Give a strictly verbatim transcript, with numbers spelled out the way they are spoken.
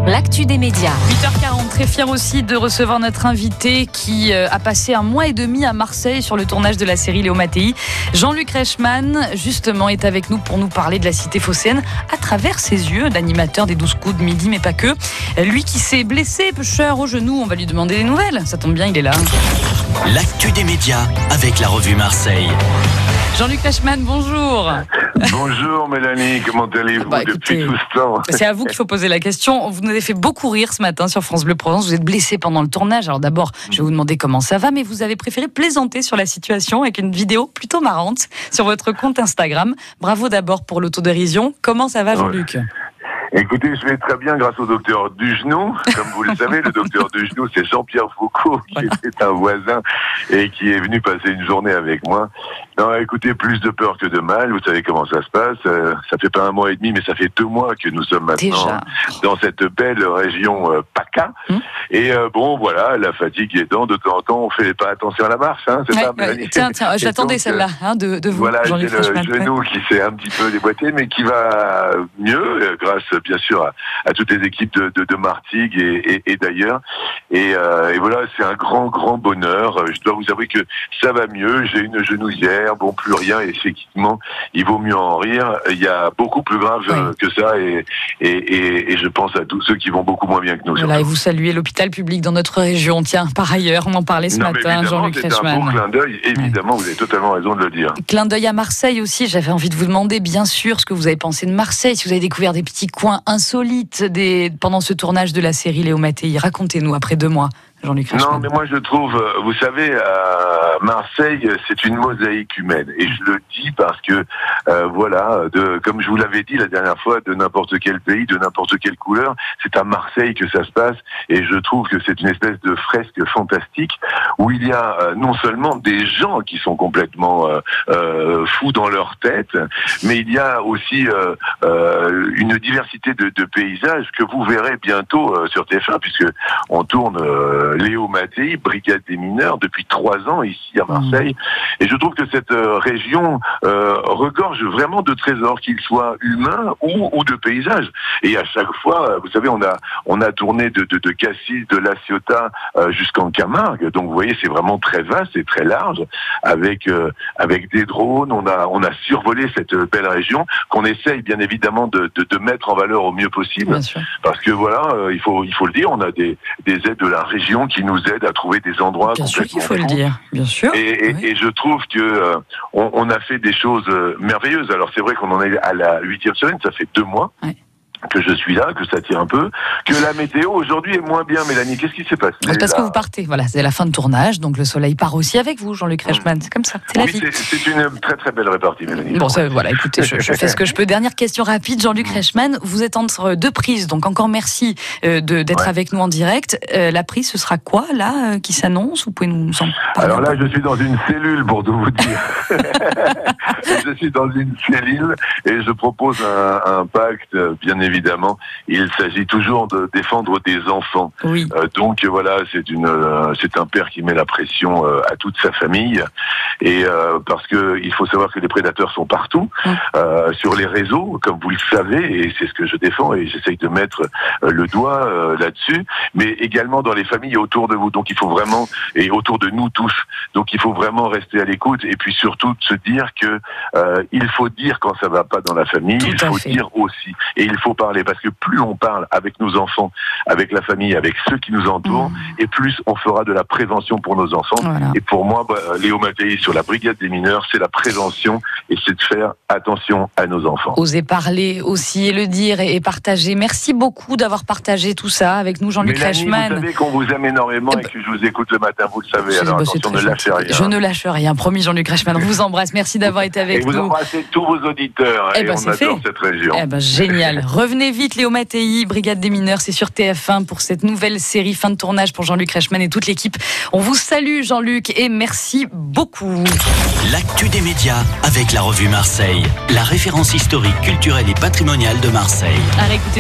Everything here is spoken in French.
l'actu des médias. huit heures quarante, très fier aussi de recevoir notre invité qui a passé un mois et demi à Marseille sur le tournage de la série Léo Mattei. Jean-Luc Reichmann, justement, est avec nous pour nous parler de la cité phocéenne à travers ses yeux, l'animateur des douze coups de midi, mais pas que. Lui qui s'est blessé, pêcheur au genou, on va lui demander des nouvelles. Ça tombe bien, il est là. L'actu des médias avec la revue Marseille. Jean-Luc Reichmann, bonjour. Bonjour Mélanie, comment allez-vous bah, écoutez, depuis tout ce temps? C'est à vous qu'il faut poser la question. Vous nous avez fait beaucoup rire ce matin sur France Bleu Provence. Vous êtes blessé pendant le tournage. Alors d'abord, je vais vous demander comment ça va, mais vous avez préféré plaisanter sur la situation avec une vidéo plutôt marrante sur votre compte Instagram. Bravo d'abord pour l'autodérision. Comment ça va, Jean-Luc ? Ouais. Écoutez, je vais très bien grâce au docteur Dugenou. Comme vous le savez, le docteur Dugenou, c'est Jean-Pierre Foucault, qui voilà. était un voisin et qui est venu passer une journée avec moi. Non, écoutez, plus de peur que de mal. Vous savez comment ça se passe. Euh, ça fait pas un mois et demi, mais ça fait deux mois que nous sommes maintenant Déjà. dans cette belle région euh, PACA. Hum. Et euh, bon, voilà, la fatigue étant, de temps en temps, on fait pas attention à la marche, hein, c'est ouais, ça, ouais. Tiens, tiens, j'attendais donc, celle-là, hein, de, de vous, voilà, Jean-Luc c'est Reichmann. le genou qui s'est un petit peu déboîté, mais qui va mieux, euh, grâce, bien sûr, à, à toutes les équipes de, de, de Martigues et, et, et d'ailleurs. Et, euh, et voilà, c'est un grand, grand bonheur. Je dois vous avouer que ça va mieux. J'ai une genouillère, bon, plus rien. Et effectivement, il vaut mieux en rire. Il y a beaucoup plus grave oui. que ça. Et, et, et, et je pense à tous ceux qui vont beaucoup moins bien que nous. Voilà, et vous saluez l'hôpital public dans notre région. Tiens, par ailleurs, on en parlait ce non, matin, Jean-Luc Reichmann. C'est un beau clin d'œil. Évidemment, ouais. Vous avez totalement raison de le dire. Clin d'œil à Marseille aussi. J'avais envie de vous demander, bien sûr, ce que vous avez pensé de Marseille. Si vous avez découvert des petits coins insolites des... pendant ce tournage de la série Léo Mattei. Racontez-nous, après deux mois. Jean-Luc Reichmann. Non, mais moi je trouve, vous savez, à Marseille, c'est une mosaïque humaine. Et je le dis parce que, euh, voilà, de, comme je vous l'avais dit la dernière fois, de n'importe quel pays, de n'importe quelle couleur, c'est à Marseille que ça se passe. Et je trouve que c'est une espèce de fresque fantastique où il y a euh, non seulement des gens qui sont complètement euh, euh, fous dans leur tête, mais il y a aussi euh, euh, une diversité de, de paysages que vous verrez bientôt euh, sur T F un, puisque on tourne... Euh, Léo Mattei, brigade des mineurs, depuis trois ans ici à Marseille. Mmh. Et je trouve que cette euh, région euh, regorge vraiment de trésors, qu'ils soient humains ou, ou de paysages. Et à chaque fois, vous savez, on a on a tourné de, de, de Cassis, de La Ciotat euh, jusqu'en Camargue. Donc vous voyez, c'est vraiment très vaste et très large, avec euh, avec des drones. On a on a survolé cette belle région qu'on essaye bien évidemment de, de, de mettre en valeur au mieux possible. Parce que voilà, euh, il faut il faut le dire, on a des des aides de la région qui nous aide à trouver des endroits bien complètement sûr qu'il faut fous. le dire, bien sûr. Et, et, oui. et je trouve que euh, on, on a fait des choses euh, merveilleuses. Alors c'est vrai qu'on en est à la huitième semaine, ça fait deux mois. Oui. Que je suis là, que ça tire un peu, que la météo aujourd'hui est moins bien. Mélanie, qu'est-ce qui s'est passé? C'est parce là que vous partez, voilà, c'est la fin de tournage, donc le soleil part aussi avec vous, Jean-Luc Reichmann, c'est comme ça, c'est oui, la vie. C'est, c'est une très très belle répartie, Mélanie. Bon, ça, voilà, écoutez, je, je fais ce que je peux. Dernière question rapide, Jean-Luc Reichmann, vous êtes entre deux prises, donc encore merci euh, de, d'être ouais. avec nous en direct. Euh, la prise, ce sera quoi, là, euh, qui s'annonce? Vous pouvez nous en parler? Alors là, je suis dans une cellule, pour tout vous dire. Je suis dans une cellule et je propose un, un pacte, bien évidemment. Il s'agit toujours de défendre des enfants. Oui. Euh, donc voilà, c'est une, euh, c'est un père qui met la pression euh, à toute sa famille, et euh, parce que il faut savoir que les prédateurs sont partout, mmh. euh, sur les réseaux, comme vous le savez, et c'est ce que je défends, et j'essaye de mettre euh, le doigt euh, là-dessus, mais également dans les familles autour de vous. Donc il faut vraiment, et autour de nous tous. Donc il faut vraiment rester à l'écoute, et puis surtout se dire que euh, il faut dire quand ça va pas dans la famille. Tout il faut fait. dire aussi, et il faut parler, parce que plus on parle avec nos enfants, avec la famille, avec ceux qui nous entourent, mmh. et plus on fera de la prévention pour nos enfants. Voilà. Et pour moi, bah, Léo Mattei sur la brigade des mineurs, c'est la prévention, et c'est de faire attention à nos enfants. Osez parler aussi et le dire et partager. Merci beaucoup d'avoir partagé tout ça avec nous, Jean-Luc Reichmann. Vous savez qu'on vous aime énormément et, et que je vous écoute le matin, vous le savez. Alors bah, attention, ne lâchez rien. Je ne lâche rien, promis, Jean-Luc Reichmann. On vous embrasse. Merci d'avoir été avec et nous. Et vous embrassez tous vos auditeurs. Eh et ben, on c'est adore fait. cette région. Eh ben, génial. Revenez vite, Léo Mattei, brigade des mineurs, c'est sur T F un pour cette nouvelle série, fin de tournage pour Jean-Luc Reichmann et toute l'équipe. On vous salue, Jean-Luc, et merci beaucoup. L'actu des médias avec la revue Marseille, la référence historique, culturelle et patrimoniale de Marseille. À réécouter.